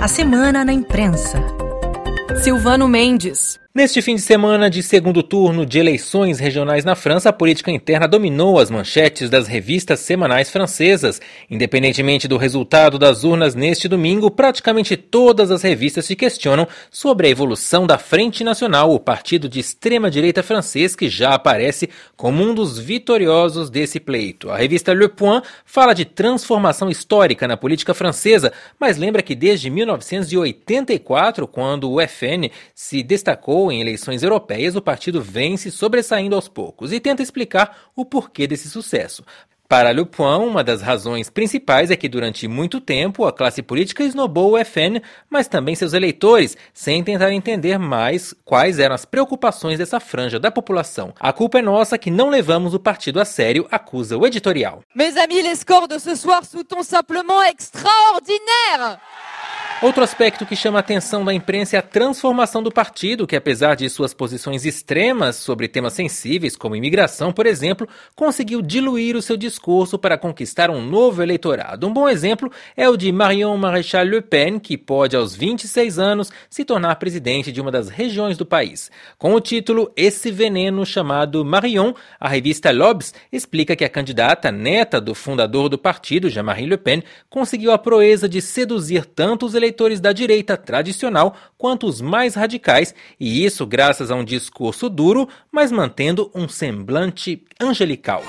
A semana na imprensa. Silvano Mendes. Neste fim de semana de segundo turno de eleições regionais na França, a política interna dominou as manchetes das revistas semanais francesas. Independentemente do resultado das urnas neste domingo, praticamente todas as revistas se questionam sobre a evolução da Frente Nacional, o partido de extrema-direita francês que já aparece como um dos vitoriosos desse pleito. A revista Le Point fala de transformação histórica na política francesa, mas lembra que desde 1984, quando o FN se destacou em eleições europeias, o partido vem se sobressaindo aos poucos e tenta explicar o porquê desse sucesso. Para Le Point, uma das razões principais é que durante muito tempo a classe política esnobou o FN, mas também seus eleitores, sem tentar entender mais quais eram as preocupações dessa franja da população. A culpa é nossa que não levamos o partido a sério, acusa o editorial. Mes amis, les scores de ce soir sont simplement extraordinaires! Outro aspecto que chama a atenção da imprensa é a transformação do partido, que apesar de suas posições extremas sobre temas sensíveis, como imigração, por exemplo, conseguiu diluir o seu discurso para conquistar um novo eleitorado. Um bom exemplo é o de Marion Maréchal Le Pen, que pode aos 26 anos se tornar presidente de uma das regiões do país. Com o título Esse Veneno chamado Marion, a revista L'Obs explica que a candidata, neta do fundador do partido, Jean-Marie Le Pen, conseguiu a proeza de seduzir tanto os eleitores da direita tradicional quanto os mais radicais, e isso graças a um discurso duro, mas mantendo um semblante angelical.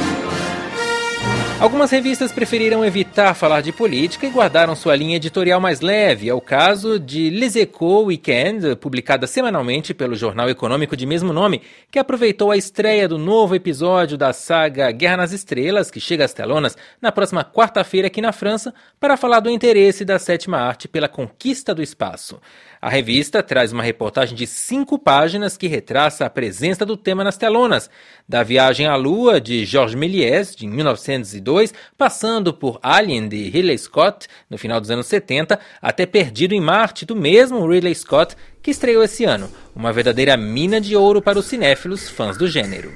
Algumas revistas preferiram evitar falar de política e guardaram sua linha editorial mais leve. É o caso de Les Echos Weekend, publicada semanalmente pelo jornal econômico de mesmo nome, que aproveitou a estreia do novo episódio da saga Guerra nas Estrelas, que chega às telonas na próxima quarta-feira aqui na França, para falar do interesse da sétima arte pela conquista do espaço. A revista traz uma reportagem de 5 páginas que retraça a presença do tema nas telonas, da Viagem à Lua, de Georges Méliès, de 1902, passando por Alien, de Ridley Scott, no final dos anos 70, até Perdido em Marte, do mesmo Ridley Scott, que estreou esse ano. Uma verdadeira mina de ouro para os cinéfilos fãs do gênero.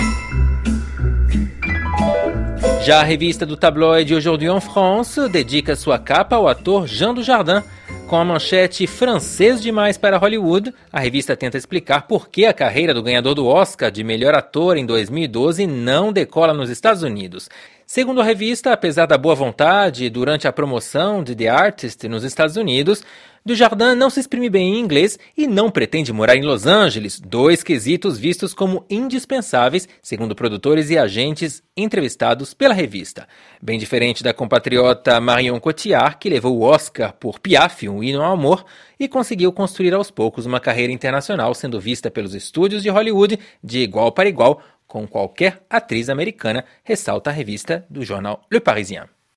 Já a revista do tabloide Aujourd'hui en France dedica sua capa ao ator Jean Dujardin. Com a manchete Francês demais para Hollywood, a revista tenta explicar por que a carreira do ganhador do Oscar de melhor ator em 2012 não decola nos Estados Unidos. Segundo a revista, apesar da boa vontade durante a promoção de The Artist nos Estados Unidos, Dujardin não se exprime bem em inglês e não pretende morar em Los Angeles, 2 quesitos vistos como indispensáveis, segundo produtores e agentes entrevistados pela revista. Bem diferente da compatriota Marion Cotillard, que levou o Oscar por Piaf, um hino ao amor, e conseguiu construir aos poucos uma carreira internacional, sendo vista pelos estúdios de Hollywood de igual para igual com qualquer atriz americana, ressalta a revista do jornal Le Parisien.